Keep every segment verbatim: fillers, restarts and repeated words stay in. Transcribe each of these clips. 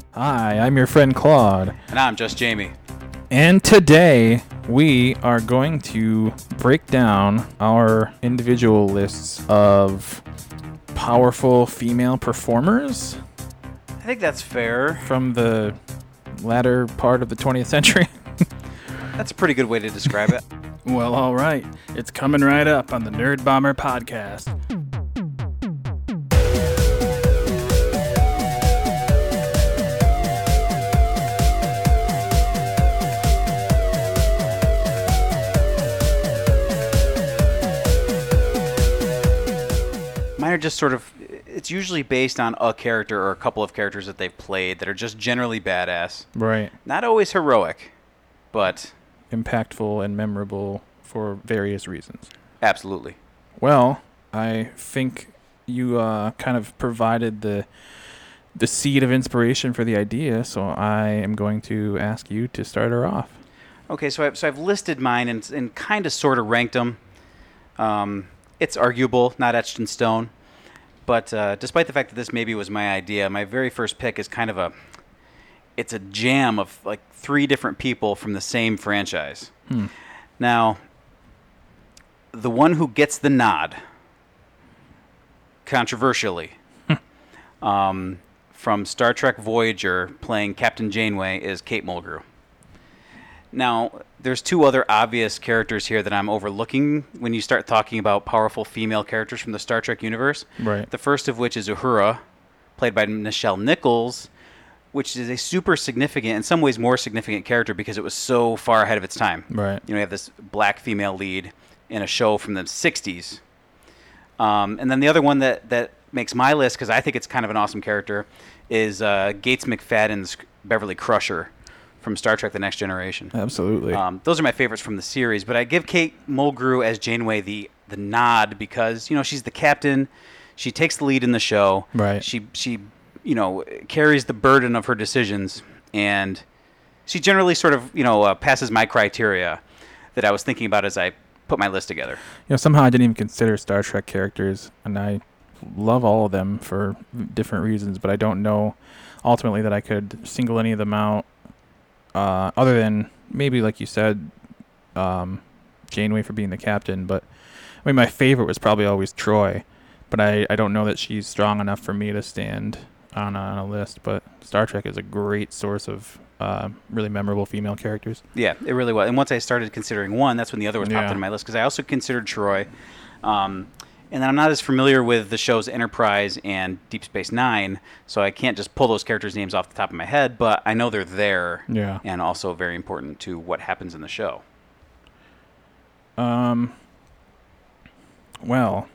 Hi, I'm your friend Claude. And I'm just Jamie. And today we are going to break down our individual lists of powerful female performers I think that's fair. from the latter part of the twentieth century. That's a pretty good way to describe it. Well, all right. It's coming right up on the Nerd Bomber podcast. Mine are just sort of, it's usually based on a character or a couple of characters that they've played that are just generally badass. Right. Not always heroic, but Impactful and memorable for various reasons. absolutely. Well, I think you uh, kind of provided the the seed of inspiration for the idea, so I am going to ask you to start her off. Okay, so I've, so I've listed mine and, and kind of sort of ranked them. Um, it's arguable, not etched in stone. But uh, despite the fact that this maybe was my idea, my very first pick is kind of a, it's a jam of like three different people from the same franchise. Hmm. Now, the one who gets the nod, controversially, um, from Star Trek Voyager playing Captain Janeway is Kate Mulgrew. Now, there's two other obvious characters here that I'm overlooking when you start talking about powerful female characters from the Star Trek universe. Right. The first of which is Uhura, played by Nichelle Nichols, which is a super significant, in some ways more significant character because it was so far ahead of its time. Right. You know, you have this black female lead in a show from the sixties. Um, and then the other one that, that makes my list, because I think it's kind of an awesome character, is uh, Gates McFadden's Beverly Crusher from Star Trek The Next Generation. Absolutely. Um, those are my favorites from the series, but I give Kate Mulgrew as Janeway the, the nod because, you know, she's the captain. She takes the lead in the show. Right. She, she, you know, carries the burden of her decisions, and she generally sort of, you know, uh, passes my criteria that I was thinking about as I put my list together. You know, somehow I didn't even consider Star Trek characters, and I love all of them for different reasons, but I don't know ultimately that I could single any of them out, uh, other than maybe, like you said, um, Janeway for being the captain. But I mean, my favorite was probably always Troy, but I, I don't know that she's strong enough for me to stand on a, on a list. But Star Trek is a great source of uh, really memorable female characters. Yeah, it really was. And once I started considering one, that's when the other was popped Yeah. into my list, because I also considered Troy. Um, and then I'm not as familiar with the shows Enterprise and Deep Space Nine, so I can't just pull those characters' names off the top of my head, but I know they're there Yeah. and also very important to what happens in the show. Um. Well,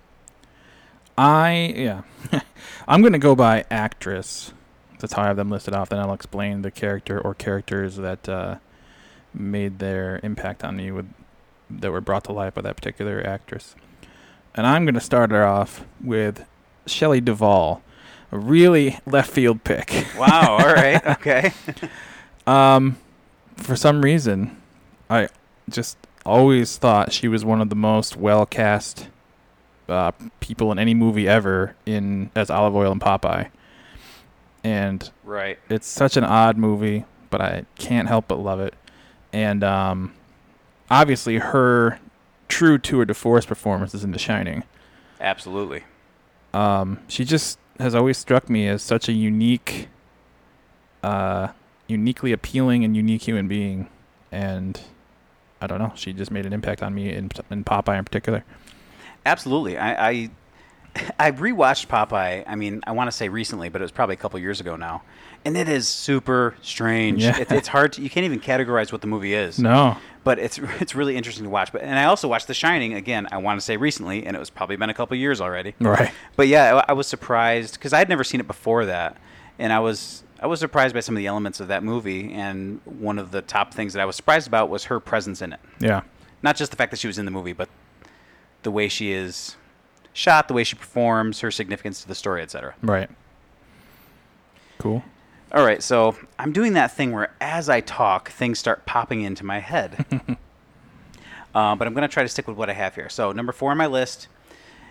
I yeah, I'm gonna go by actress. That's how I have them listed off. Then I'll explain the character or characters that uh, made their impact on me with that were brought to life by that particular actress. And I'm gonna start her off with Shelley Duvall, a really left field pick. Wow, all right, okay. Um, for some reason, I just always thought she was one of the most well cast uh, people in any movie ever in as Olive Oyl in Popeye. And Right. it's such an odd movie, but I can't help but love it. And um, obviously, her true tour de force performance is in The Shining. Absolutely. Um, she just has always struck me as such a unique, uh, uniquely appealing and unique human being, and I don't know, she just made an impact on me in in Popeye in particular. Absolutely. I, I I rewatched Popeye. I mean, I want to say recently, but it was probably a couple years ago now, and it is super strange. Yeah. It, it's hard to, you can't even categorize what the movie is. No, But it's it's really interesting to watch. But and I also watched The Shining again. I want to say recently, and it was probably been a couple years already. right? But yeah, I, I was surprised because I had never seen it before that, and I was I was surprised by some of the elements of that movie. And one of the top things that I was surprised about was her presence in it. Yeah, Not just the fact that she was in the movie, but the way she is shot, the way she performs, her significance to the story, et cetera. right. Cool. All right, so I'm doing that thing where as I talk, things start popping into my head. uh, but I'm going to try to stick with what I have here. So number four on my list,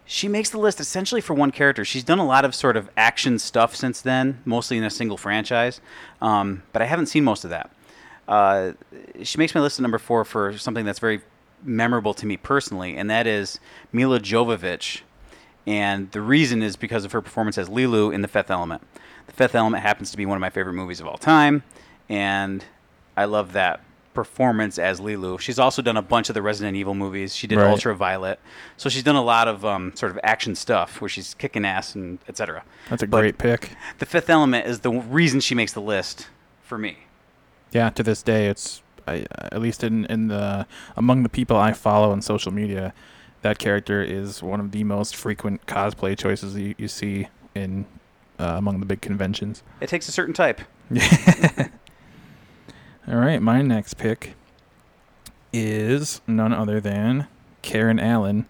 She makes the list essentially for one character. She's done a lot of sort of action stuff since then, mostly in a single franchise, um, but I haven't seen most of that. Uh, she makes my list at number four for something that's very memorable to me personally, and that is Mila Jovovich. And the reason is because of her performance as Lilu in The Fifth Element. The Fifth Element happens to be one of my favorite movies of all time, and I love that performance as Lilu. She's also done a bunch of the Resident Evil movies. She did Right. Ultraviolet. So she's done a lot of um, sort of action stuff where she's kicking ass and et cetera. That's a But great pick. The Fifth Element is the reason she makes the list for me. Yeah, to this day, it's I, at least in in the among the people I follow on social media, that character is one of the most frequent cosplay choices you, you see in uh, among the big conventions. It takes a certain type. All right, my next pick is none other than Karen Allen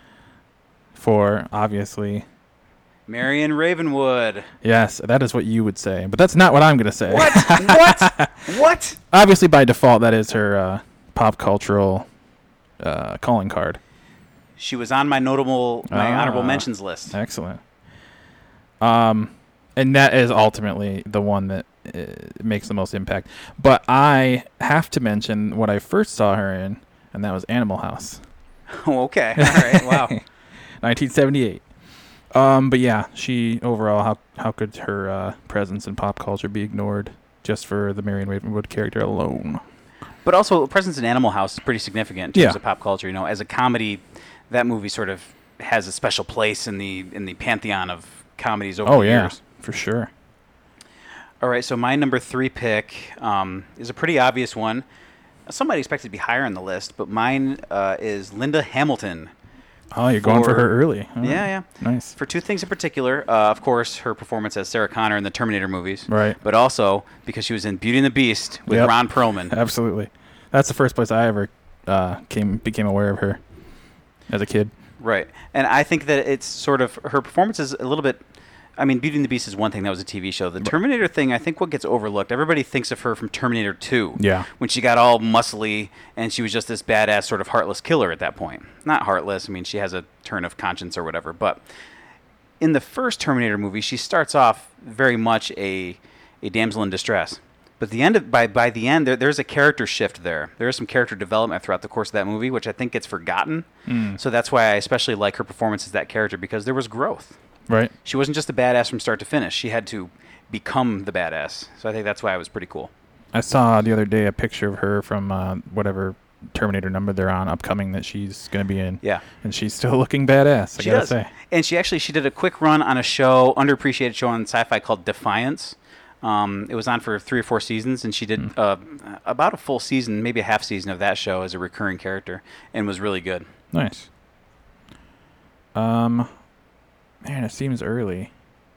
for, obviously, Marion Ravenwood. yes, that is what you would say, but that's not what I'm going to say. What? What? What? Obviously, by default, that is her uh, pop cultural uh, calling card. She was on my notable, my Ah. honorable mentions list. Excellent. Um, and that is ultimately the one that uh, makes the most impact. But I have to mention what I first saw her in, and that was Animal House, Oh, okay. All right. Wow. nineteen seventy-eight. Um, but yeah, she overall, how how could her uh, presence in pop culture be ignored just for the Marion Ravenwood character alone? But also, presence in Animal House is pretty significant in terms Yeah. of pop culture. You know, as a comedy, that movie sort of has a special place in the in the pantheon of comedies over Oh the yeah, years. for sure. All right, so my number three pick um, is a pretty obvious one. Somebody expected to be higher on the list, but mine uh, is Linda Hamilton. Oh, you're going for For- her early. Oh, Yeah, yeah. Nice. For two things in particular, uh, of course, her performance as Sarah Connor in the Terminator movies, Right. but also because she was in Beauty and the Beast with Yep. Ron Perlman. Absolutely. That's the first place I ever uh, came became aware of her as a kid. Right. And I think that it's sort of her performance is a little bit. I mean, Beauty and the Beast is one thing. That was a T V show. The Terminator thing, I think what gets overlooked, everybody thinks of her from Terminator two. Yeah. When she got all muscly and she was just this badass sort of heartless killer at that point. Not heartless. I mean, she has a turn of conscience or whatever. But in the first Terminator movie, she starts off very much a, a damsel in distress. But the end of, by by the end, there, there's a character shift there. There is some character development throughout the course of that movie, which I think gets forgotten. Mm. So that's why I especially like her performance as that character, because there was growth. Right. She wasn't just a badass from start to finish. She had to become the badass. So I think that's why it was pretty cool. I saw the other day a picture of her from uh, whatever Terminator number they're on upcoming that she's going to be in. Yeah. And she's still looking badass, I She gotta does. say. And she actually she did a quick run on a show, underappreciated show on Sci-Fi called Defiance. Um, it was on for three or four seasons, and she did Mm. uh, about a full season, maybe a half season of that show as a recurring character, and was really good. Nice. Um, man, it seems early.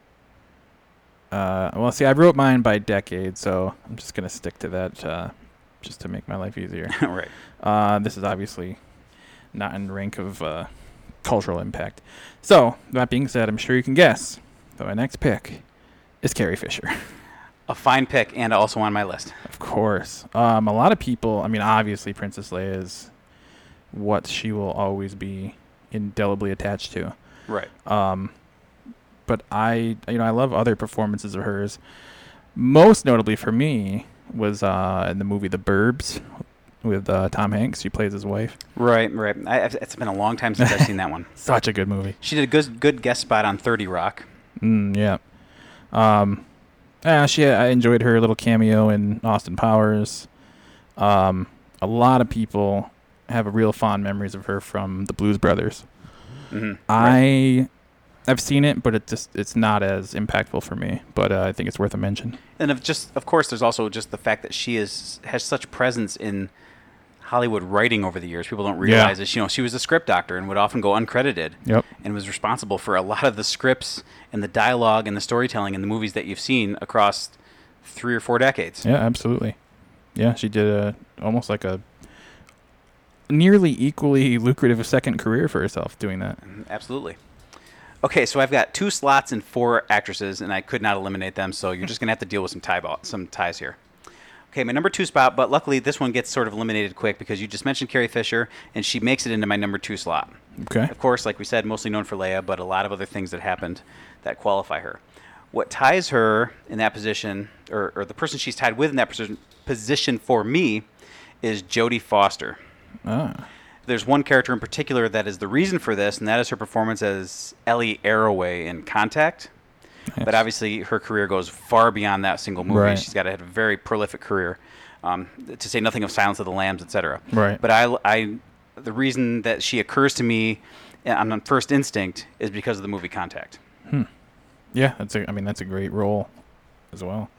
Uh, well, see, I wrote mine by decade, so I'm just gonna stick to that, uh, just to make my life easier. Right. Uh, this is obviously not in rank of uh, cultural impact. So, that being said, I'm sure you can guess that my next pick is Carrie Fisher. A fine pick, and also on my list. Of course. Um, a lot of people, I mean, obviously Princess Leia is what she will always be indelibly attached to. Right. Um, but I, you know, I love other performances of hers. Most notably for me was uh, in the movie The Burbs with uh, Tom Hanks. She plays his wife. Right, right. I, I've- it's been a long time since I've seen that one. Such a good movie. She did a good, good guest spot on thirty Rock. Mm, yeah. Um, yeah, she. I enjoyed her little cameo in Austin Powers. Um, a lot of people have real fond memories of her from the Blues Brothers. Mm-hmm. I, I've seen it, but it just it's not as impactful for me. But uh, I think it's worth a mention. And of just, of course, there's also just the fact that she is has such presence in Hollywood writing over the years. People don't realize Yeah. that, you know, she was a script doctor and would often go uncredited. Yep. And was responsible for a lot of the scripts and the dialogue and the storytelling in the movies that you've seen across three or four decades. Yeah, absolutely. Yeah, she did a almost like a nearly equally lucrative second career for herself doing that. Absolutely. Okay, so I've got two slots and four actresses, and I could not eliminate them, so you're just going to have to deal with some tie ball, some ties here. Okay, my number two spot, but luckily this one gets sort of eliminated quick because you just mentioned Carrie Fisher, and she makes it into my number two slot. Okay. Of course, like we said, mostly known for Leia, but a lot of other things that happened that qualify her. What ties her in that position, or, or the person she's tied with in that position, position for me, is Jodie Foster. Ah. There's one character in particular that is the reason for this, and that is her performance as Ellie Arroway in Contact. Nice. But obviously, her career goes far beyond that single movie. Right. She's got a very prolific career, um, to say nothing of Silence of the Lambs, et cetera. Right. But I, I, the reason that she occurs to me on first instinct is because of the movie Contact. Hmm. Yeah, that's a. I mean, that's a great role, as well.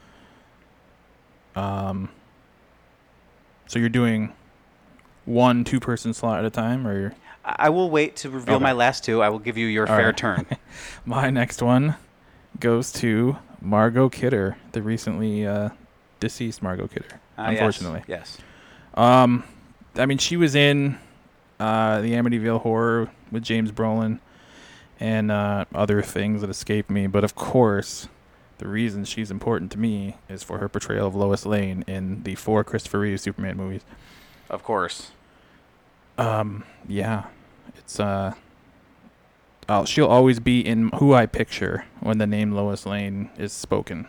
Um. So you're doing one two-person slot at a time, or you're... I I will wait to reveal Okay. my last two. I will give you your All fair right. turn. My next one goes to Margot Kidder, the recently uh, deceased Margot Kidder. Uh, unfortunately. Yes. yes. Um, I mean, she was in uh, the Amityville Horror with James Brolin and uh, other things that escape me. But of course, the reason she's important to me is for her portrayal of Lois Lane in the four Christopher Reeve Superman movies. Of course. Um, yeah, it's uh, uh, she'll always be in who I picture when the name Lois Lane is spoken.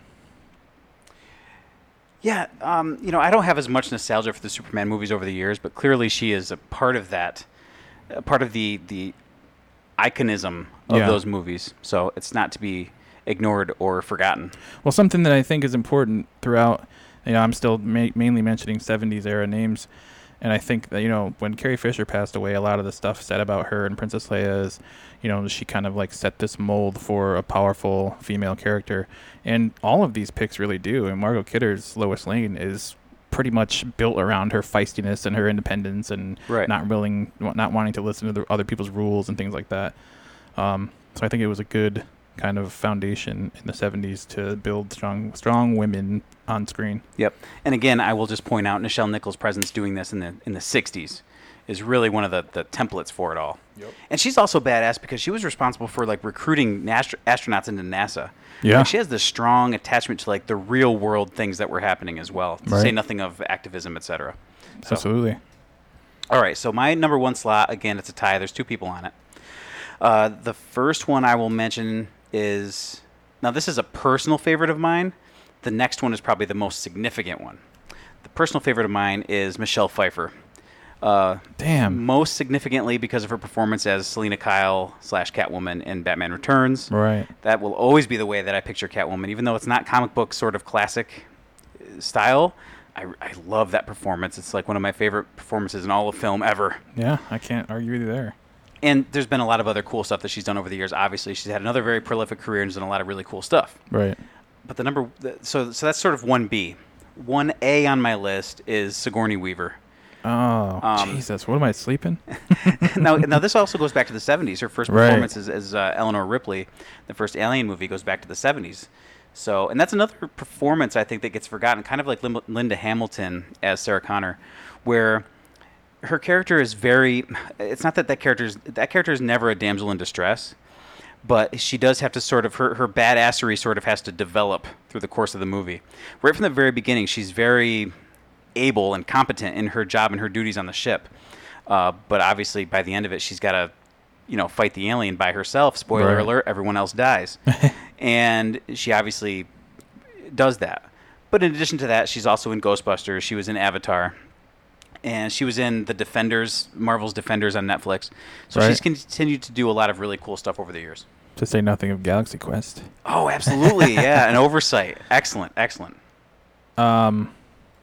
Yeah, um, you know, I don't have as much nostalgia for the Superman movies over the years, but clearly she is a part of that, a part of the the iconism of Yeah. those movies. So it's not to be ignored or forgotten. Well, something that I think is important throughout, you know, I'm still ma- mainly mentioning seventies era names, and I think that, you know, when Carrie Fisher passed away, a lot of the stuff said about her and Princess Leia is, you know, she kind of like set this mold for a powerful female character, and all of these picks really do. And Margot Kidder's Lois Lane is pretty much built around her feistiness and her independence and Right. not willing, not wanting to listen to the other people's rules and things like that. Um, so I think it was a good kind of foundation in the seventies to build strong strong women on screen. Yep. And again, I will just point out Nichelle Nichols' presence doing this in the in the sixties is really one of the, the templates for it all. Yep. And she's also badass because she was responsible for like recruiting astro- astronauts into NASA. Yeah. Like, she has this strong attachment to like the real world things that were happening as well. To Right. say nothing of activism, et cetera. So, Absolutely. all right. So my number one slot, again, it's a tie. There's two people on it. Uh, the first one I will mention is, now this is a personal favorite of mine. The next one is probably the most significant one. The personal favorite of mine is Michelle Pfeiffer. Uh, Damn. most significantly because of her performance as Selena Kyle slash Catwoman in Batman Returns. Right. That will always be the way that I picture Catwoman, even though it's not comic book sort of classic uh, style. I, I love that performance. It's like one of my favorite performances in all of film ever. Yeah, I can't argue with you there. And there's been a lot of other cool stuff that she's done over the years. Obviously, she's had another very prolific career and has done a lot of really cool stuff. Right. But the number, the- so so that's sort of one B. one A on my list is Sigourney Weaver. Oh, Um, Jesus. What am I sleeping? now, now this also goes back to the seventies. Her first Right. performance as, as uh, Eleanor Ripley, the first Alien movie, goes back to the seventies. So, and that's another performance I think that gets forgotten, kind of like Lim- Linda Hamilton as Sarah Connor, where her character is very. It's not that that character is that character is never a damsel in distress, but she does have to sort of her her badassery sort of has to develop through the course of the movie. Right from the very beginning, she's very able and competent in her job and her duties on the ship. Uh, but obviously, by the end of it, she's got to, you know, fight the alien by herself. Spoiler Right. alert: everyone else dies, and she obviously does that. But in addition to that, she's also in Ghostbusters. She was in Avatar, and she was in the Defenders, Marvel's Defenders on Netflix. So Right. she's continued to do a lot of really cool stuff over the years. To say nothing of Galaxy Quest. Oh, absolutely, yeah, an oversight. Excellent, excellent. Um.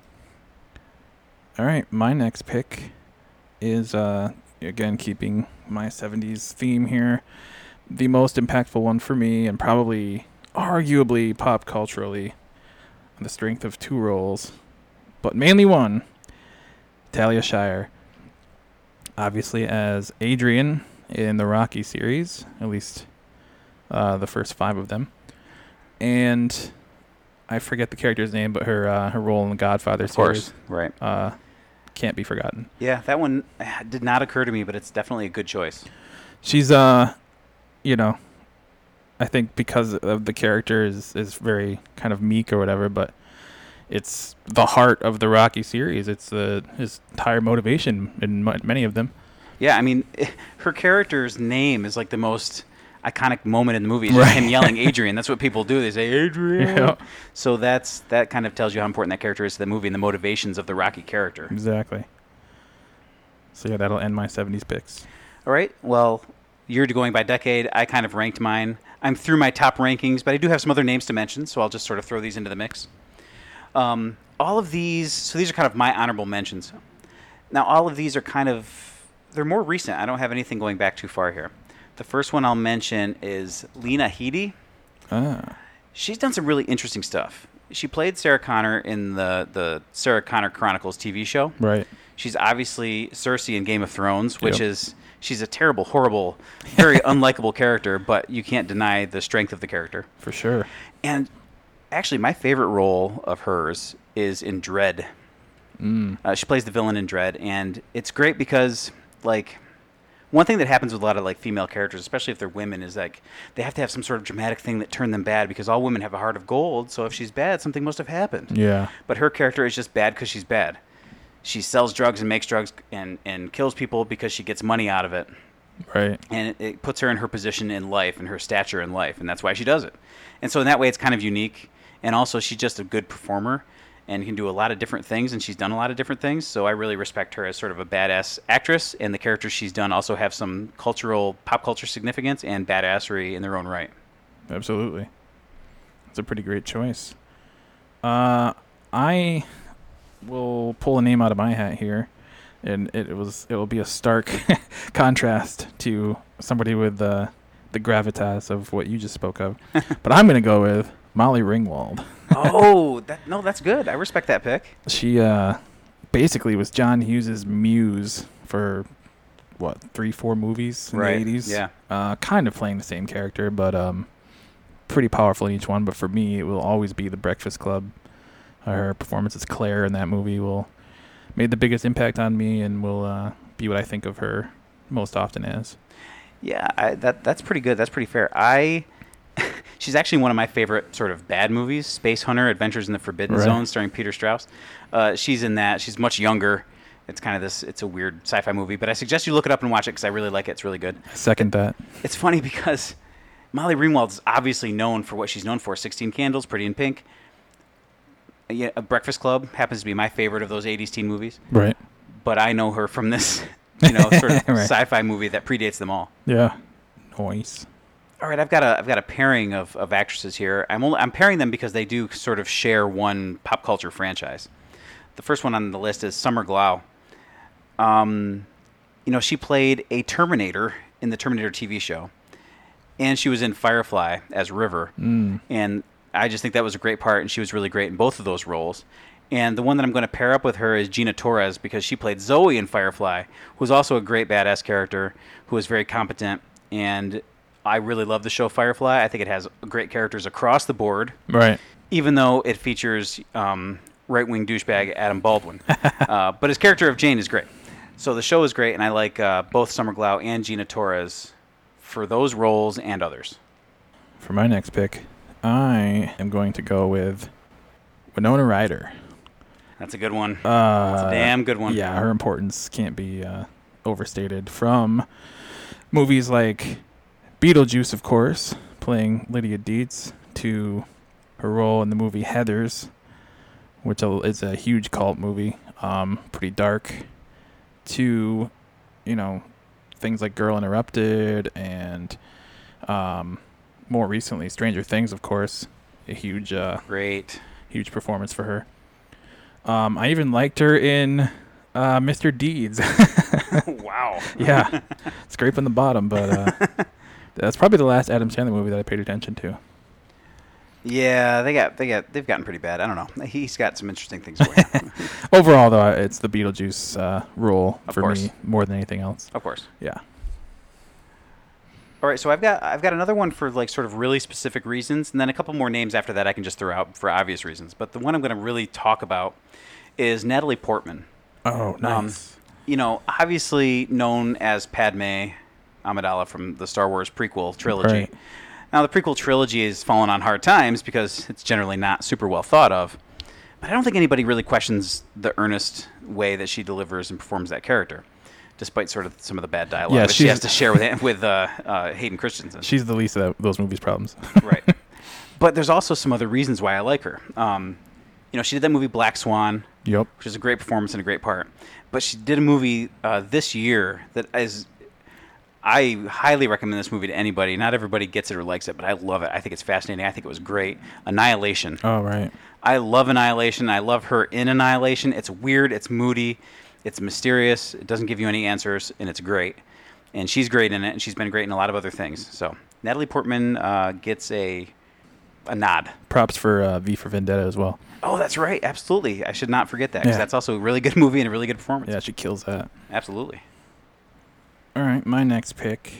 All right, my next pick is uh again keeping my seventies theme here. The most impactful one for me, and probably arguably pop culturally, on the strength of two roles, but mainly one. Talia Shire, obviously as Adrian in the Rocky series, at least uh, the first five of them, and I forget the character's name, but her uh, her role in the Godfather Of course, series right. uh, can't be forgotten. Yeah, that one uh, did not occur to me, but it's definitely a good choice. She's uh, you know, I think because of the character is is very kind of meek or whatever, but it's the heart of the Rocky series. It's the his entire motivation in m- many of them. Yeah, I mean, her character's name is like the most iconic moment in the movie. It's just Right. him yelling Adrian. That's what people do. They say Adrian. Yeah. So that's that kind of tells you how important that character is to the movie and the motivations of the Rocky character. Exactly. So yeah, that'll end my seventies picks. All right. Well, you're going by decade. I kind of ranked mine. I'm through my top rankings, but I do have some other names to mention, so I'll just sort of throw these into the mix. Um, all of these, so these are kind of my honorable mentions. Now, all of these are kind of, they're more recent. I don't have anything going back too far here. The first one I'll mention is Lena Headey. Ah. She's done some really interesting stuff. She played Sarah Connor in the, the Sarah Connor Chronicles T V show. Right. She's obviously Cersei in Game of Thrones, which Yep. is, she's a terrible, horrible, very unlikable character, but you can't deny the strength of the character. For sure. And actually, my favorite role of hers is in Dredd. Mm. Uh, she plays the villain in Dredd, and it's great because, like, one thing that happens with a lot of like female characters, especially if they're women, is like they have to have some sort of dramatic thing that turned them bad because all women have a heart of gold. So if she's bad, something must have happened. Yeah. But her character is just bad because she's bad. She sells drugs and makes drugs and, and kills people because she gets money out of it. Right. And it, it puts her in her position in life and her stature in life, and that's why she does it. And so in that way, it's kind of unique. And also, she's just a good performer and can do a lot of different things, and she's done a lot of different things. So I really respect her as sort of a badass actress, and the characters she's done also have some cultural, pop culture significance and badassery in their own right. Absolutely. It's a pretty great choice. Uh, I will pull a name out of my hat here, and it, it was it will be a stark contrast to somebody with the the gravitas of what you just spoke of. But I'm going to go with Molly Ringwald. Oh, that, no, that's good. I respect that pick. She uh, basically was John Hughes's muse for what three, four movies in Right, the eighties. yeah. Uh, kind of playing the same character, but um, pretty powerful in each one. But for me, it will always be The Breakfast Club. Her performance as Claire in that movie will made the biggest impact on me, and will uh, be what I think of her most often as. Yeah, I, that that's pretty good. That's pretty fair. I she's actually one of my favorite sort of bad movies, Space Hunter: Adventures in the Forbidden Right. Zone, starring Peter Strauss. Uh, she's in that. She's much younger. It's kind of this. It's a weird sci-fi movie, but I suggest you look it up and watch it because I really like it. It's really good. Second that. It's funny because Molly Ringwald's obviously known for what she's known for: Sixteen Candles, Pretty in Pink. Yeah, A Breakfast Club happens to be my favorite of those eighties teen movies. Right. But I know her from this, you know, sort of Right. sci-fi movie that predates them all. Yeah. Noise. All right, I've got a I've got a pairing of, of actresses here. I'm only, I'm pairing them because they do sort of share one pop culture franchise. The first one on the list is Summer Glau. Um, you know, she played a Terminator in the Terminator T V show, and she was in Firefly as River. Mm. And I just think that was a great part, and she was really great in both of those roles. And the one that I'm going to pair up with her is Gina Torres, because she played Zoe in Firefly, who's also a great badass character, who is very competent. And I really love the show Firefly. I think it has great characters across the board, Right. even though it features um, right-wing douchebag Adam Baldwin. uh, but his character of Jane is great. So the show is great, and I like uh, both Summer Glau and Gina Torres for those roles and others. For my next pick, I am going to go with Winona Ryder. That's a good one. Uh, That's a damn good one. Yeah, her importance can't be uh, overstated. From movies like Beetlejuice, of course, playing Lydia Dietz, to her role in the movie Heathers, which is a huge cult movie, um, pretty dark, to, you know, things like Girl Interrupted, and um, more recently Stranger Things, of course, a huge, uh, Great. huge performance for her. Um, I even liked her in uh, Mister Deeds. Wow. Yeah, scraping the bottom, but uh, that's probably the last Adam Sandler movie that I paid attention to. Yeah, they got they got they've gotten pretty bad. I don't know. He's got some interesting things going on. Overall, though, it's the Beetlejuice uh, role Of for course. me more than anything else. Of course. Yeah. All right, so I've got I've got another one for like sort of really specific reasons, and then a couple more names after that I can just throw out for obvious reasons. But the one I'm going to really talk about is Natalie Portman. Oh, nice. Um, you know, obviously known as Padme Amidala from the Star Wars prequel trilogy. Right. Now, the prequel trilogy has fallen on hard times because it's generally not super well thought of. But I don't think anybody really questions the earnest way that she delivers and performs that character, despite sort of some of the bad dialogue Yeah, that she she's- has to share with with uh, uh, Hayden Christensen. She's the least of that, those movies' problems. Right. But there's also some other reasons why I like her. Um, you know, she did that movie Black Swan, Yep. which is a great performance and a great part. But she did a movie uh, this year that is, I highly recommend this movie to anybody. Not everybody gets it or likes it, but I love it. I think it's fascinating. I think it was great. Annihilation. Oh, right. I love Annihilation. I love her in Annihilation. It's weird. It's moody. It's mysterious. It doesn't give you any answers, and it's great. And she's great in it, and she's been great in a lot of other things. So Natalie Portman uh, gets a a nod. Props for uh, V for Vendetta as well. Oh, that's right. Absolutely. I should not forget that, because Yeah. that's also a really good movie and a really good performance. Yeah, she kills that. Absolutely. All right, my next pick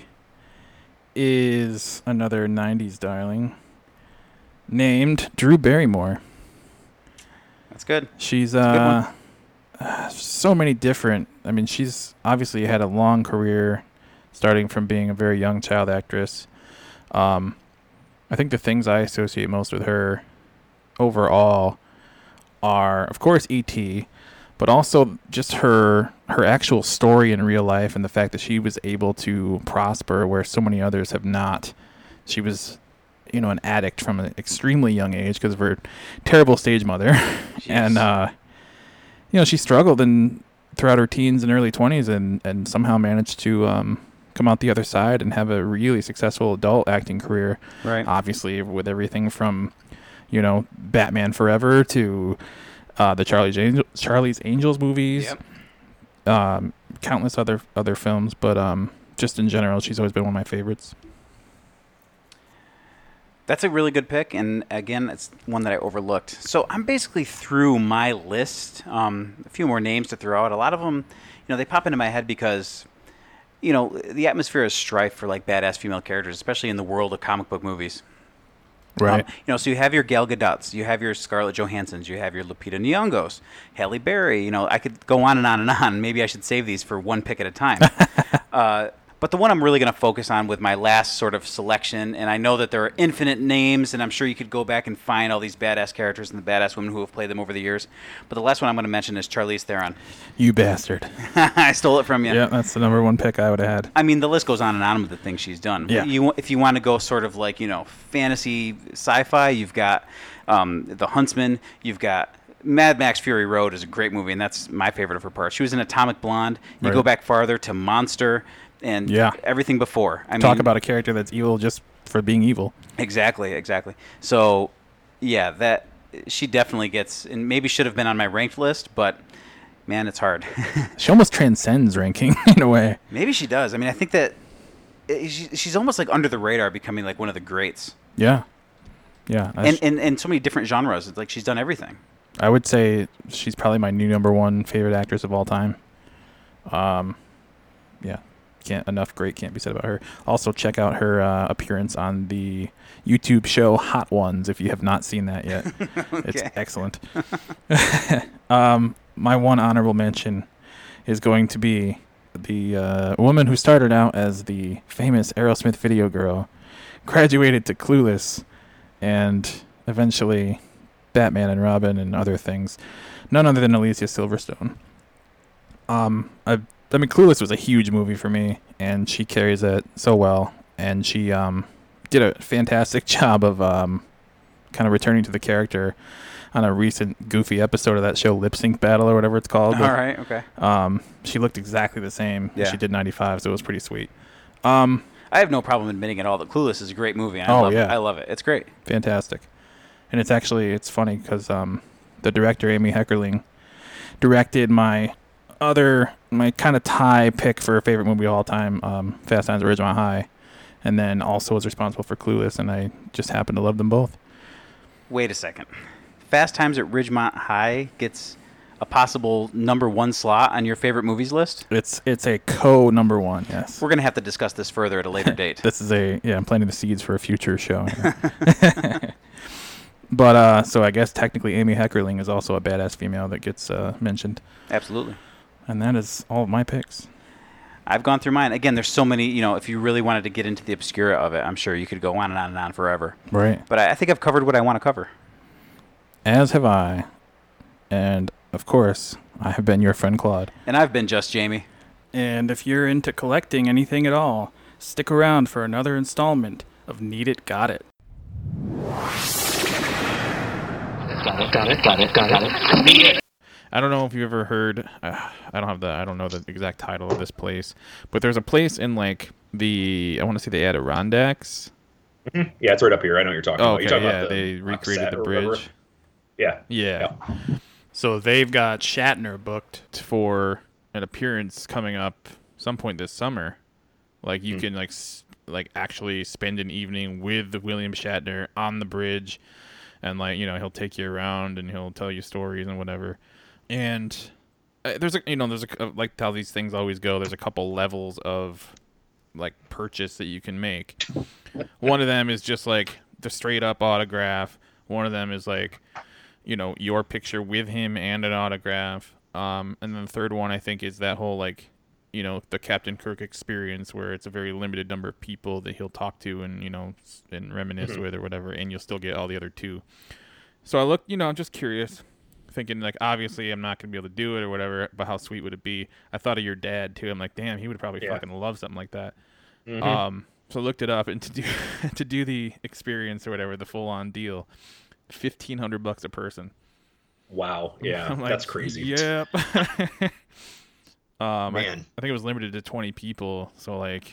is another nineties darling named Drew Barrymore. That's good. She's a good uh, uh, so many different. I mean, she's obviously had a long career, starting from being a very young child actress. Um, I think the things I associate most with her overall are, of course, E T, but also just her her actual story in real life and the fact that she was able to prosper where so many others have not. She was, you know, an addict from an extremely young age because of her terrible stage mother. And, uh, you know, she struggled in, throughout her teens and early twenties and, and somehow managed to um, come out the other side and have a really successful adult acting career. Right. Obviously, with everything from, you know, Batman Forever to uh, the Charlie's, Angel- Charlie's Angels movies. Yep. Um, countless other other films, but um, just in general, she's always been one of my favorites. That's a really good pick, and again, it's one that I overlooked. So I'm basically through my list. Um, a few more names to throw out. A lot of them, you know, they pop into my head because, you know, the atmosphere is strife for like badass female characters, especially in the world of comic book movies. Right. Um, you know, so you have your Gal Gadots, you have your Scarlett Johanssons, you have your Lupita Nyong'os, Halle Berry. You know, I could go on and on and on. Maybe I should save these for one pick at a time. uh, but the one I'm really going to focus on with my last sort of selection, and I know that there are infinite names, and I'm sure you could go back and find all these badass characters and the badass women who have played them over the years. But the last one I'm going to mention is Charlize Theron. You bastard. I stole it from you. Yeah, that's the number one pick I would have had. I mean, the list goes on and on with the things she's done. Yeah. You, if you want to go sort of like, you know, fantasy sci-fi, you've got um, The Huntsman, you've got Mad Max Fury Road is a great movie, and that's my favorite of her parts. She was in Atomic Blonde. You Right. go back farther to Monster and Yeah. everything before. I Talk mean, about a character that's evil just for being evil. Exactly, exactly. So, yeah, that she definitely gets, and maybe should have been on my ranked list, but man, it's hard. She almost transcends ranking in a way. Maybe she does. I mean, I think that eh, she, she's almost like under the radar, becoming like one of the greats. Yeah. Yeah. I, And, and and so many different genres. It's like she's done everything. I would say she's probably my new number one favorite actress of all time. Um, yeah. Can't enough great can't be said about her. Also, check out her uh, appearance on the YouTube show Hot Ones if you have not seen that yet. It's Okay. excellent. um, my one honorable mention is going to be the uh, woman who started out as the famous Aerosmith video girl, graduated to Clueless, and eventually Batman and Robin and other things. None other than Alicia Silverstone. Um, I, I mean, Clueless was a huge movie for me, and she carries it so well. And she um, did a fantastic job of um, kind of returning to the character on a recent goofy episode of that show, Lip Sync Battle or whatever it's called. All right, okay. Um, she looked exactly the same as Yeah. she did ninety-five, so it was pretty sweet. Um, I have no problem admitting at all that Clueless is a great movie. I Oh, love yeah. it. I love it. It's great. fantastic. And it's actually, it's funny because um, the director, Amy Heckerling, directed my other, my kind of tie pick for a favorite movie of all time, um, Fast Times at Ridgemont High, and then also was responsible for Clueless, and I just happen to love them both. Wait a second. Fast Times at Ridgemont High gets a possible number one slot on your favorite movies list? It's it's a co number one, yes. We're going to have to discuss this further at a later date. This is a, yeah, I'm planting the seeds for a future show. But, uh, so I guess technically Amy Heckerling is also a badass female that gets uh, mentioned. Absolutely. And that is all of my picks. I've gone through mine. Again, there's so many, you know, if you really wanted to get into the obscura of it, I'm sure you could go on and on and on forever. Right. But I, I think I've covered what I want to cover. As have I. And, of course, I have been your friend Claude. And I've been Just Jamie. And if you're into collecting anything at all, stick around for another installment of Need It, Got It. Got it, got it, got it, got it. Need it. I don't know if you ever heard. Uh, I don't have the. I don't know the exact title of this place, but there's a place in like the. I want to say the Adirondacks. Mm-hmm. Yeah, it's right up here. I know what you're talking Oh, about. okay, You're talking yeah, about the they recreated the or whatever. bridge. Yeah. Yeah. Yeah. So they've got Shatner booked. For an appearance coming up some point this summer. Like you Mm. can like s- like actually spend an evening with William Shatner on the bridge, and like you know he'll take you around and he'll tell you stories and whatever. And uh, there's a you know there's a uh, like how these things always go. There's a couple levels of like purchase that you can make. One of them is just like the straight up autograph. One of them is like you know your picture with him and an autograph. Um, and then the third one I think is that whole like you know the Captain Kirk experience where it's a very limited number of people that he'll talk to and you know s- and reminisce Mm-hmm. with or whatever, and you'll still get all the other two. So I look, you know, I'm just curious. Thinking like obviously I'm not gonna be able to do it or whatever, but how sweet would it be? I thought of your dad too. I'm like, damn, he would probably Yeah. fucking love something like that. Mhm. Um, so I looked it up and to do to do the experience or whatever, the full on deal, fifteen hundred bucks a person. Wow. Yeah, I'm like, that's crazy. Yep. um, I, Man. I think it was limited to twenty people. So like,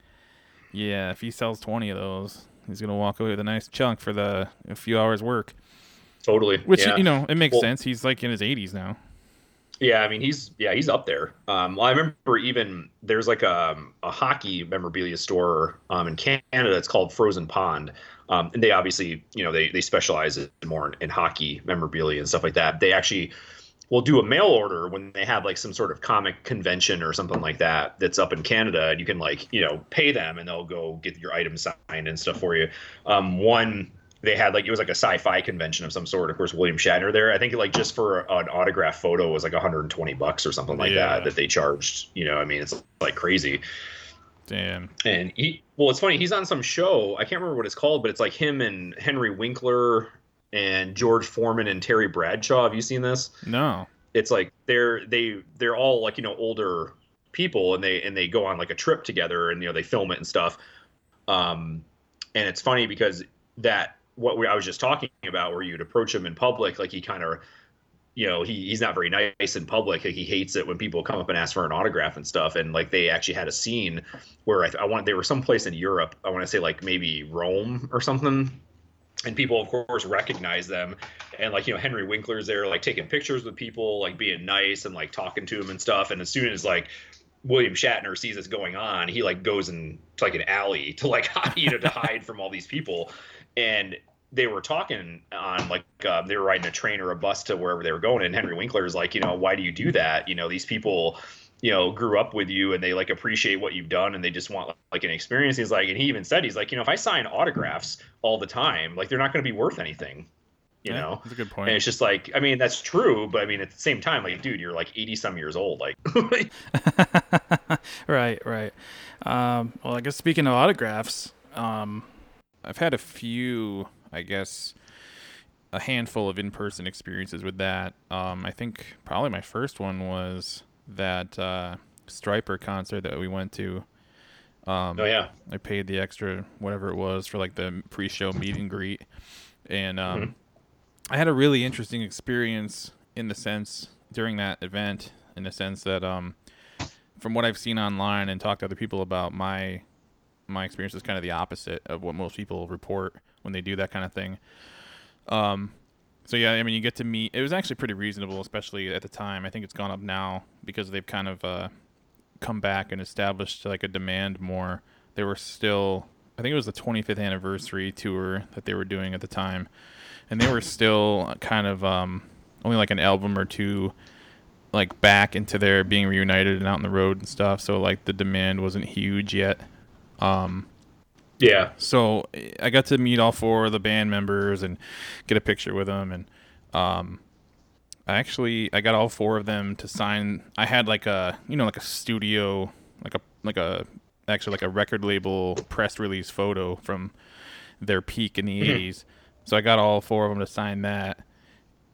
yeah, if he sells twenty of those, he's gonna walk away with a nice chunk for the a few hours work. Totally. Which yeah. you know, it makes Well- sense. He's like in his eighties now. Yeah, I mean he's yeah he's up there. Um, well, I remember even there's like a a hockey memorabilia store um in Canada. It's called Frozen Pond. Um, and they obviously you know they they specialize in more in, in hockey memorabilia and stuff like that. They actually will do a mail order when they have like some sort of comic convention or something like that that's up in Canada, and you can like you know pay them and they'll go get your items signed and stuff for you. Um, one. They had like it was like a sci-fi convention of some sort. Of course, William Shatner there. I think like just for an autograph photo was like one hundred twenty bucks or something like Yeah. that that they charged. You know, I mean, it's like crazy. Damn. And he, well, it's funny. He's on some show. I can't remember what it's called, but it's like him and Henry Winkler and George Foreman and Terry Bradshaw. Have you seen this? No. It's like they're they they're all like you know older people, and they and they go on like a trip together, and you know they film it and stuff. Um, and it's funny because that. What we, I was just talking about, where you'd approach him in public, like he kind of, you know, he he's not very nice in public. Like he hates it when people come up and ask for an autograph and stuff. And like they actually had a scene where I, I want they were someplace in Europe. I want to say like maybe Rome or something. And people, of course, recognize them. And like, you know, Henry Winkler's there, like taking pictures with people, like being nice and like talking to him and stuff. And as soon as like William Shatner sees this going on, he like goes in to like an alley to like, you know, to hide from all these people. And they were talking on like uh, they were riding a train or a bus to wherever they were going, and Henry Winkler's like, you know, why do you do that? You know, these people, you know, grew up with you and they like appreciate what you've done and they just want like an experience. He's like, and he even said, he's like, you know, if I sign autographs all the time, like they're not going to be worth anything. You Yeah, know, that's a good point. and it's just like, I mean, that's true, but I mean, at the same time, like, dude, you're like eighty some years old, like. Right, right. Um, well, I guess speaking of autographs, um, I've had a few, I guess, a handful of in-person experiences with that. Um, I think probably my first one was that uh, Stryper concert that we went to. Um, Oh yeah. I paid the extra whatever it was for like the pre-show meet and greet, and um, Mhm. I had a really interesting experience in the sense during that event, in the sense that um, from what I've seen online and talked to other people about, my my experience is kind of the opposite of what most people report when they do that kind of thing. Um, so yeah, I mean, you get to meet. It was actually pretty reasonable, especially at the time. I think it's gone up now because they've kind of uh, come back and established like a demand more. They were still, I think it was the twenty-fifth anniversary tour that they were doing at the time, and they were still kind of um, only like an album or two like back into their being reunited and out on the road and stuff. So like the demand wasn't huge yet. Um, Yeah. so I got to meet all four of the band members and get a picture with them. And um, I actually I got all four of them to sign. I had like a you know like a studio like a like a actually like a record label press release photo from their peak in the Mhm. eighties. So I got all four of them to sign that.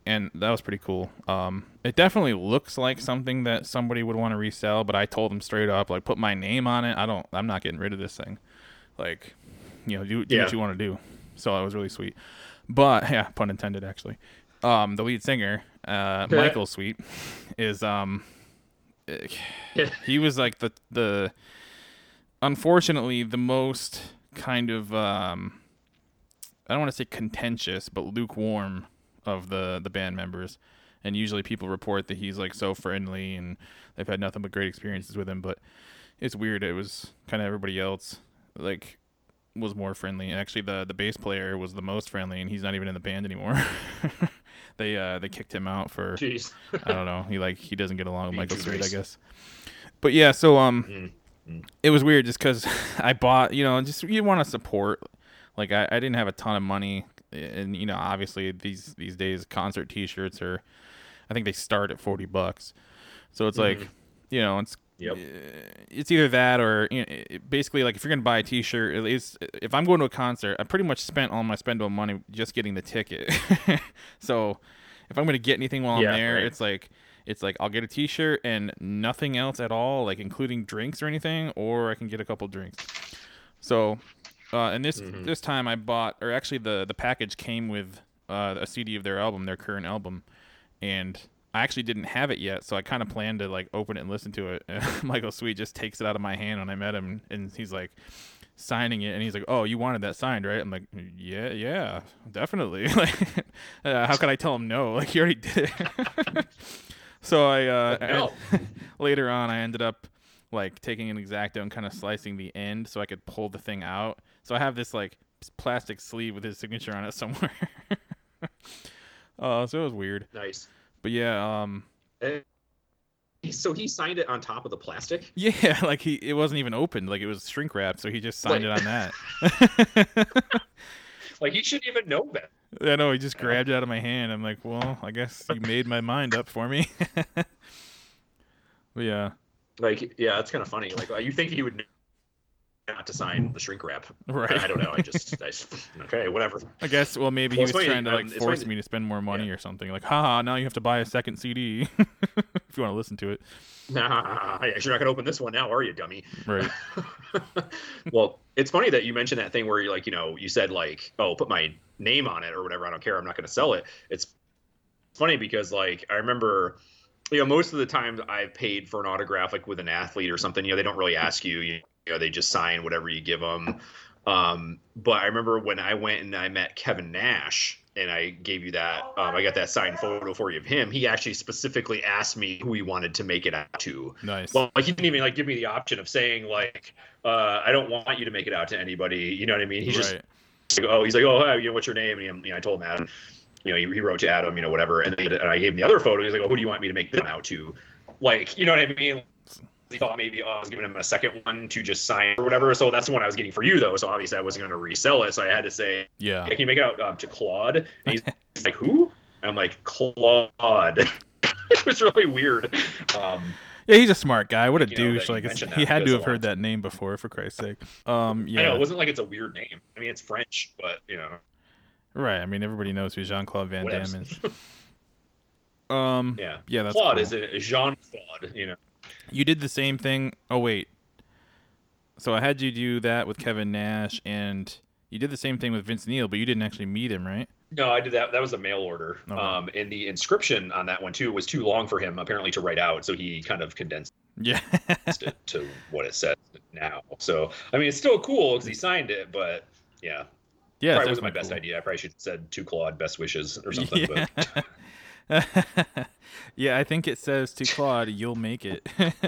and that was pretty cool. Um, it definitely looks like something that somebody would want to resell, but I told them straight up, like, put my name on it. I don't, I'm not getting rid of this thing. Like, you know, do, do Yeah. what you want to do. So it was really sweet. But yeah, pun intended, actually. Um, the lead singer, uh, Michael Sweet, is um, he was like the the, unfortunately, the most kind of um, I don't want to say contentious, but lukewarm of the the band members. And usually people report that he's like so friendly and they've had nothing but great experiences with him. But it's weird. It was kind of everybody else like was more friendly. And actually, the the bass player was the most friendly, and he's not even in the band anymore. they uh they kicked him out for Jeez. I don't know. He like he doesn't get along with Being Michael too Sweet, I nice. guess. But yeah, so um, Mm-hmm. it was weird just because I bought, you know, just you want to support. Like I, I didn't have a ton of money, and you know, obviously these these days concert T-shirts are, I think they start at forty bucks. So it's Mhm. like, you know, it's Yep. it's either that or you know, it, basically like if you're gonna buy a T-shirt, at least if I'm going to a concert, I pretty much spent all my spendable money just getting the ticket. So if I'm gonna get anything while I'm Yeah, there, right. it's like it's like I'll get a T-shirt and nothing else at all, like including drinks or anything, or I can get a couple drinks. So, uh, and this Mhm. this time I bought, or actually the the package came with uh, a C D of their album, their current album, and I actually didn't have it yet, so I kind of planned to like open it and listen to it. And Michael Sweet just takes it out of my hand when I met him, and he's like signing it, and he's like, "Oh, you wanted that signed, right?" I'm like, "Yeah, yeah, definitely." Like, uh, how could I tell him no? Like, he already did it. So I, uh, No. I later on, I ended up like taking an X-Acto and kind of slicing the end so I could pull the thing out. So I have this like plastic sleeve with his signature on it somewhere. Uh, so it was weird. Nice. But yeah, um, And so he signed it on top of the plastic. yeah, like he, it wasn't even opened, like it was shrink wrap, so he just signed Like- it on that. Like he shouldn't even know that. I know, he just grabbed it out of my hand. I'm like, well, I guess you made my mind up for me. But yeah, Like, yeah, that's kind of funny. Like, you think he would know not to sign the shrink wrap? right. I don't know. I just, I just okay, whatever. I guess, well, maybe Well, he it's was funny, trying to um, like it's force funny- me to spend more money yeah. or something. Like, haha, now you have to buy a second C D if you want to listen to it. Nah, you're not gonna open this one now, are you, dummy? Right. Well, it's funny that you mentioned that thing where you're like, you know, you said like, oh, put my name on it or whatever. I don't care. I'm not gonna sell it. It's funny because like I remember, you know, most of the times I've paid for an autograph like with an athlete or something. You know, they don't really ask you. You, you know, they just sign whatever you give them. Um, but I remember when I went and I met Kevin Nash and I gave you that, um, I got that signed photo for you of him. He actually specifically asked me who he wanted to make it out to. Nice. Well, like he didn't even like give me the option of saying like, uh, I don't want you to make it out to anybody. You know what I mean? He's right. just like, oh, he's like, oh, you know, what's your name? And he, you know, I told him Adam. You know, he, he wrote to Adam, you know, whatever. And, then, and I gave him the other photo. He's like, oh, who do you want me to make them out to? Like, you know what I mean? He thought maybe oh, I was giving him a second one to just sign or whatever. So that's the one I was getting for you, though. So obviously I wasn't going to resell it. So I had to say, Yeah. can you make it out um, to Claude? And he's like, who? And I'm like, Claude. It was really weird. Um, Yeah, he's a smart guy. What a You know, douche! that you Like it's, mentioned he that had to because have a heard lot. that name before, for Christ's sake. Um, I know yeah, it wasn't like it's a weird name. I mean, it's French, but you know, right. I mean, everybody knows who Jean Claude Van whatever. Damme is. Um, Yeah, yeah, that's Claude cool. is a Jean Claude. You know, You did the same thing. Oh wait, so I had you do that with Kevin Nash, and you did the same thing with Vince Neil, but you didn't actually meet him, right? no, I did that. That was a mail order. Okay. Um, and the inscription on that one too was too long for him apparently to write out, so he kind of condensed Yeah. it to what it says now. So I mean, it's still cool because he signed it, but yeah, Yeah, probably it's wasn't my definitely best cool. idea. I probably should have said to Claude best wishes or something. Yeah. But Yeah, I think it says to Claude, "You'll make it."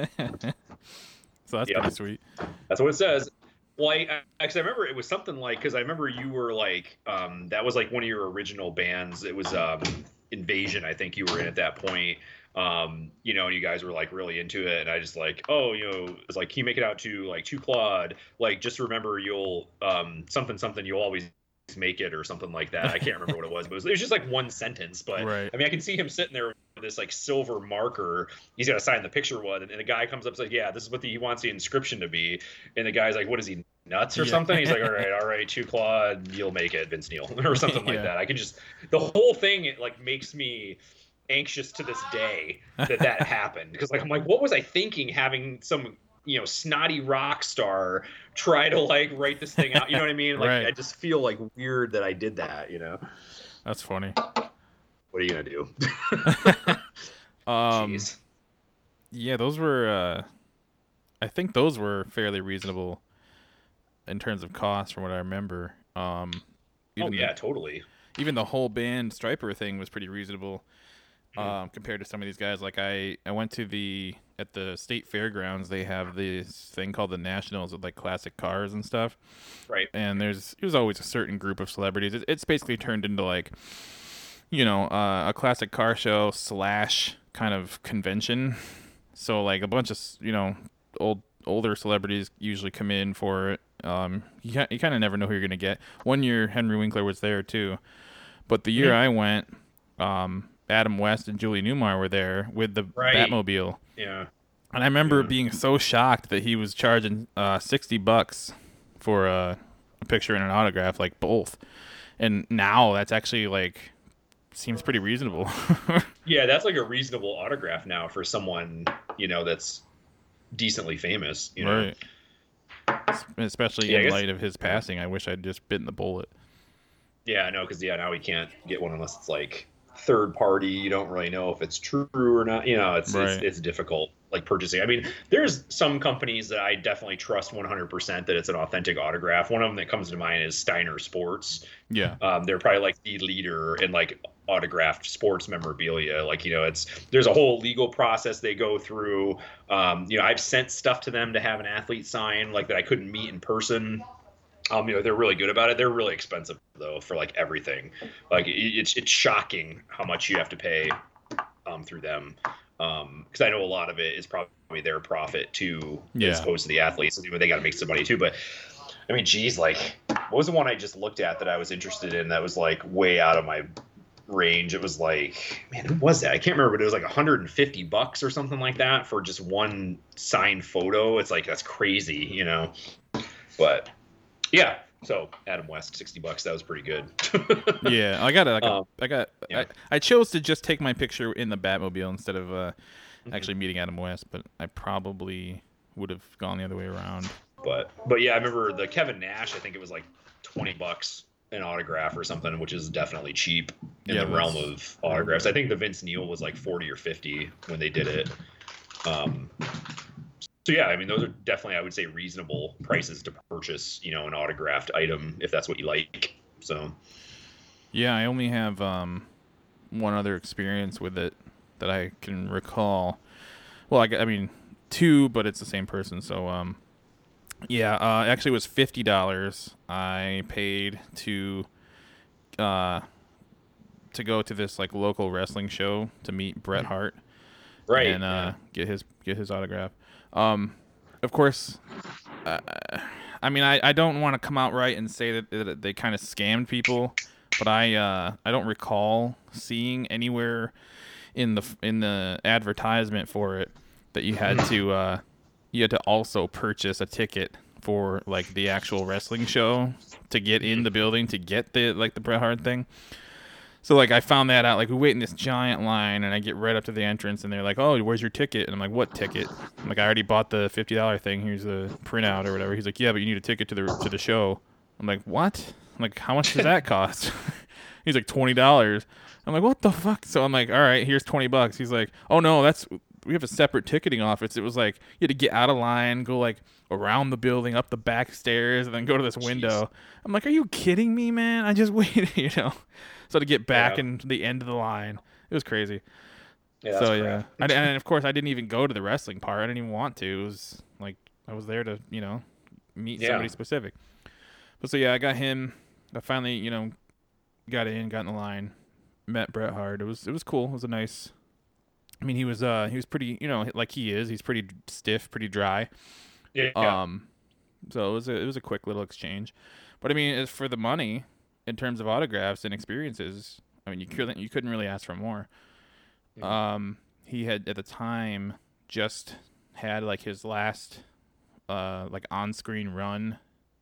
So that's Yeah. pretty sweet. that's what it says. Well, I, I actually I remember it was something like because I remember you were like um, that was like one of your original bands. It was um, Invasion, I think you were in at that point. Um, you know, and you guys were like really into it, and I just like, oh, you know, it's like, can you make it out to like to Claude? Like, just remember, you'll um, something something, you'll always make it or something like that. I can't remember what it was, but it was, it was just like one sentence. But Right. I mean, I can see him sitting there with this like silver marker. He's got to sign the picture one, and, and the guy comes up and says, "Yeah, this is what the, he wants the inscription to be." And the guy's like, "What is he, nuts or Yeah. something?" He's like, "All right, all right, two claw, you'll make it, Vince Neil," or something like Yeah. that. I can just the whole thing it like makes me anxious to this day that that happened, because like I'm like, what was I thinking having some you know snotty rock star try to like write this thing out? You know what I mean? Like Right. I just feel like weird that I did that. You know, That's funny. what are you gonna do? Um, Jeez. yeah, those were. Uh, I think those were fairly reasonable in terms of cost, from what I remember. Um, Oh even yeah, the, totally. even the whole band Striper thing was pretty reasonable. Um, compared to some of these guys. Like I, I went to the at the state fairgrounds. They have this thing called the Nationals with like classic cars and stuff. Right. And there's there's always a certain group of celebrities. It, it's basically turned into like, you know, uh, a classic car show slash kind of convention. So like a bunch of you know old older celebrities usually come in for it. Um, you ca- you kind of never know who you're gonna get. One year Henry Winkler was there too, but the year I went, um. Adam West and Julie Newmar were there with the Right. Batmobile. Yeah. And I remember Yeah. being so shocked that he was charging uh, sixty bucks for a, a picture and an autograph, like both. And now that's actually like seems pretty reasonable. Yeah, that's like a reasonable autograph now for someone, you know, that's decently famous, you know. Right. Especially Yeah, I in guess- light of his passing. I wish I'd just bitten the bullet. Yeah, no, because yeah, now we can't get one unless it's like third party. You don't really know if it's true or not. You know, it's Right. it's, it's difficult like purchasing. I mean, there's some companies that I definitely trust one hundred percent that it's an authentic autograph. One of them that comes to mind is Steiner Sports. Yeah. Um, they're probably like the leader in like autographed sports memorabilia. Like, you know, it's there's a whole legal process they go through. Um, you know, I've sent stuff to them to have an athlete sign, like that I couldn't meet in person. Um, you know, they're really good about it. They're really expensive though for like everything. Like it, it's it's shocking how much you have to pay um, through them. Um, because I know a lot of it is probably their profit too, Yeah. as opposed to the athletes. I mean, they got to make some money too. But I mean, geez, like what was the one I just looked at that I was interested in that was like way out of my range? It was like, man, what was that? I can't remember, but it was like one hundred fifty bucks or something like that for just one signed photo. It's like that's crazy, you know. But yeah, so Adam West, sixty bucks. That was pretty good. Yeah, I got like a, Um, I got yeah. I, I chose to just take my picture in the Batmobile instead of uh, Mm-hmm. actually meeting Adam West, but I probably would have gone the other way around. But but yeah, I remember the Kevin Nash. I think it was like twenty bucks an autograph or something, which is definitely cheap in Yeah, the realm that's- of autographs. I think the Vince Neil was like forty or fifty when they did it. Um, so yeah, I mean, those are definitely, I would say, reasonable prices to purchase, you know, an autographed item if that's what you like. So Yeah, I only have um, one other experience with it that I can recall. Well, I, gu- I mean, two, but it's the same person. So, um, yeah, uh, actually, it was fifty dollars. I paid to uh, to go to this like local wrestling show to meet Bret Hart right, and uh, get his get his autograph. Um, of course, uh, I mean, I, I don't want to come out right and say that, that they kind of scammed people, but I uh, I don't recall seeing anywhere in the in the advertisement for it that you had to uh, you had to also purchase a ticket for like the actual wrestling show to get in the building to get the like the Bret Hart thing. So like I found that out. Like we wait in this giant line, and I get right up to the entrance, and they're like, "Oh, where's your ticket?" And I'm like, "What ticket?" I'm like, "I already bought the fifty dollar thing. Here's the printout or whatever." He's like, "Yeah, but you need a ticket to the to the show." I'm like, "What?" I'm like, "How much does that cost?" He's like, twenty dollars. I'm like, "What the fuck?" So I'm like, "All right, here's twenty bucks." He's like, "Oh no, that's we have a separate ticketing office." It was like you had to get out of line, go like around the building, up the back stairs, and then go to this window. I'm like, "Are you kidding me, man? I just waited, you know." So to get back Yeah. in the end of the line, it was crazy. Yeah, that's so crap. yeah, I, and of course I didn't even go to the wrestling part. I didn't even want to. It was like I was there to you know meet Yeah. somebody specific. But so yeah, I got him. I finally you know got in, got in the line, met Bret Hart. It was it was cool. It was a nice. I mean, he was uh he was pretty you know like he is. He's pretty stiff, pretty dry. Yeah, yeah. Um, so it was a, it was a quick little exchange, but I mean, as for the money, in terms of autographs and experiences, I mean, you couldn't you couldn't really ask for more. Um, he had at the time just had like his last uh like on-screen run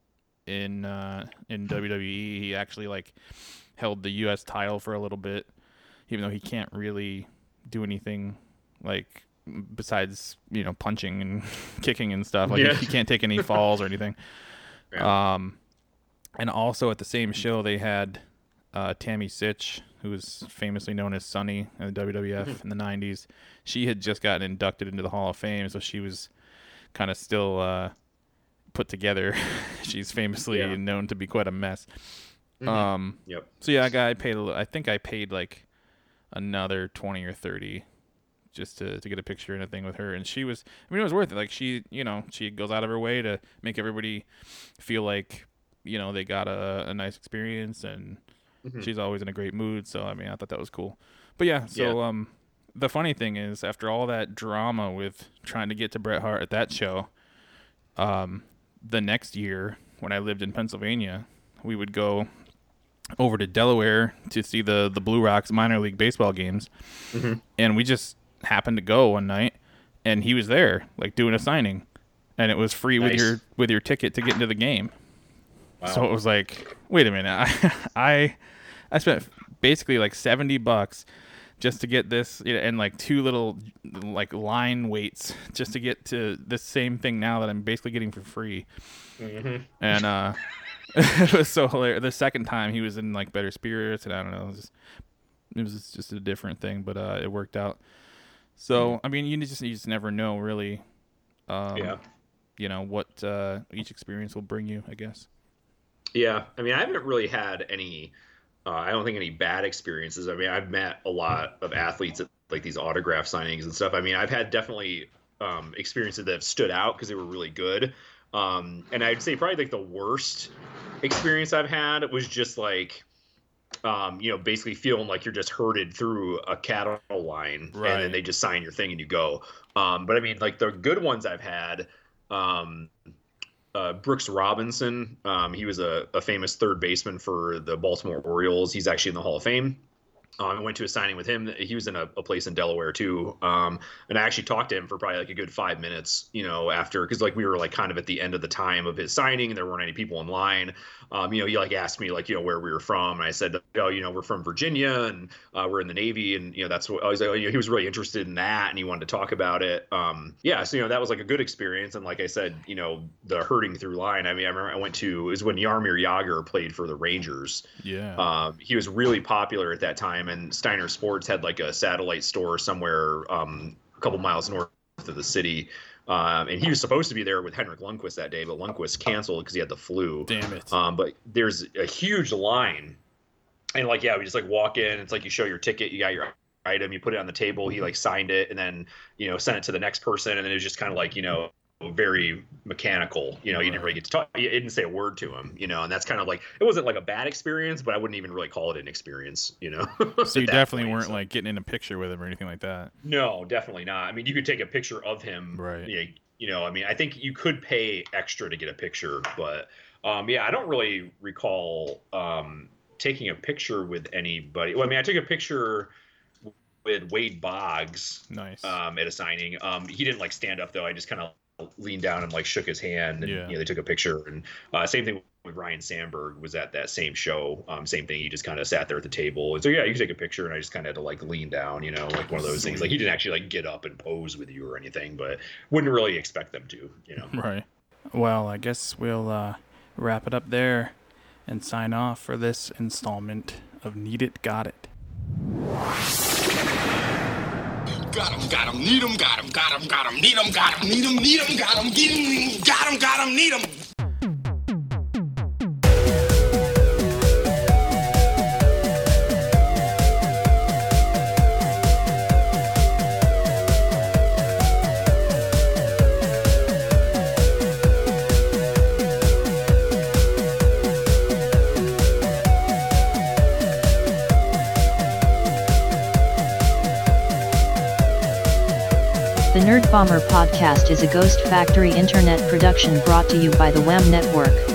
in uh in W W E. He actually like held the U S title for a little bit, even though he can't really do anything like besides, you know, punching and kicking and stuff. Like Yeah. he, he can't take any falls or anything. Yeah. Um, and also at the same show they had uh, Tammy Sitch, who was famously known as Sunny in the W W F in the nineties. She had just gotten inducted into the Hall of Fame, so she was kind of still uh, put together. She's famously Yeah. known to be quite a mess. Mhm. Um, Yep. so yeah, I got I paid. A, li- I think I paid like another twenty or thirty just to, to get a picture and a thing with her, and she was. I mean, it was worth it. Like she, you know, she goes out of her way to make everybody feel like, you know, they got a, a nice experience, and Mhm. she's always in a great mood. So I mean, I thought that was cool. But yeah, so Yeah. um, the funny thing is, after all that drama with trying to get to Bret Hart at that show, um, the next year when I lived in Pennsylvania, we would go over to Delaware to see the the Blue Rocks minor league baseball games, Mhm. and we just happened to go one night, and he was there, like doing a signing, and it was free with Nice. your with your ticket to get into the game. Wow. So it was like, wait a minute, I I, I spent basically like seventy bucks just to get this, you know, and like two little like line waits just to get to the same thing now that I'm basically getting for free. Mhm. And uh, it was so hilarious. The second time he was in like better spirits, and I don't know, it was just, it was just a different thing, but uh, it worked out. So I mean, you just you just never know really. Um, Yeah. You know what uh, each experience will bring you, I guess. Yeah, I mean, I haven't really had any. Uh, I don't think any bad experiences. I mean, I've met a lot of athletes at like these autograph signings and stuff. I mean, I've had definitely um, experiences that have stood out because they were really good. Um, and I'd say probably like the worst experience I've had was just like, um, you know, basically feeling like you're just herded through a cattle line, Right. and then they just sign your thing and you go. Um, but I mean, like the good ones I've had. Um, Uh, Brooks Robinson, um, he was a, a famous third baseman for the Baltimore Orioles. He's actually in the Hall of Fame. Um, I went to a signing with him. He was in a, a place in Delaware too, um, and I actually talked to him for probably like a good five minutes, you know, after, because like we were like kind of at the end of the time of his signing, and there weren't any people in line. Um, you know, he like asked me like, you know, where we were from, and I said, oh, you know, we're from Virginia, and uh, we're in the Navy, and you know, that's what I was like. You know, he was really interested in that, and he wanted to talk about it. Um, yeah, so you know, that was like a good experience, and like I said, you know, the herding through line. I mean, I remember I went to, it was when Jaromir Jagr played for the Rangers. Yeah. Um, he was really popular at that time, and Steiner Sports had like a satellite store somewhere um, a couple miles north of the city. Um, and he was supposed to be there with Henrik Lundqvist that day, but Lundqvist canceled because he had the flu. Damn it. Um, but there's a huge line, and like, yeah, we just like walk in. It's like you show your ticket, you got your item, you put it on the table. He like signed it, and then you know sent it to the next person, and then it was just kind of like you know very mechanical. You know, you didn't really get to talk. You didn't say a word to him. You know, and that's kind of like it wasn't like a bad experience, but I wouldn't even really call it an experience. You know. So you at that definitely point, weren't so. like getting in a picture with him or anything like that. No, definitely not. I mean, you could take a picture of him. Right. You know, you know, I mean, I think you could pay extra to get a picture, but um, yeah, I don't really recall um, taking a picture with anybody. Well, I mean, I took a picture with Wade Boggs Nice. um, at a signing. Um, he didn't like stand up though. I just kind of leaned down and like shook his hand, and Yeah. you know, they took a picture. And uh, same thing with Ryan Sandberg was at that same show. Um, same thing. He just kind of sat there at the table. And so yeah, you could take a picture, and I just kind of had to like lean down, you know, like one of those things. Like he didn't actually like get up and pose with you or anything, but wouldn't really expect them to, you know. Right. Well, I guess we'll uh, wrap it up there and sign off for this installment of Need It, Got It. Got him, got him, need him, got him, got him, got him, need him, got him, need him, need him, got him, get him, got him, got him, need him. The Nerd Bomber podcast is a Ghost Factory internet production brought to you by the W A M Network.